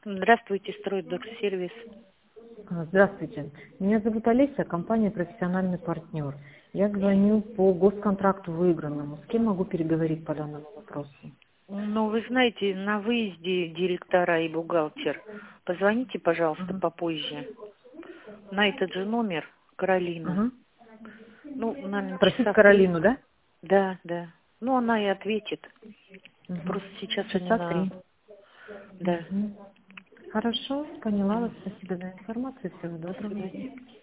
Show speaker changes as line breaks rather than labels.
Здравствуйте, Стройдорсервис.
Здравствуйте. Меня зовут Олеся, компания «Профессиональный партнер». Я звоню по госконтракту выигранному. С кем могу переговорить по данному вопросу?
Ну, вы знаете, на выезде директора и бухгалтер. Позвоните, пожалуйста, попозже. На этот же номер, Каролина.
Ага.
Ну, наверное,
Спросить
часа в 3.
Каролину, да?
Да, да. Ну, она и ответит.
Угу.
Просто сейчас они
Часа
на...
3.
Да.
Хорошо, поняла вас. Спасибо за информацию. Всего
До
доброго.
свидания.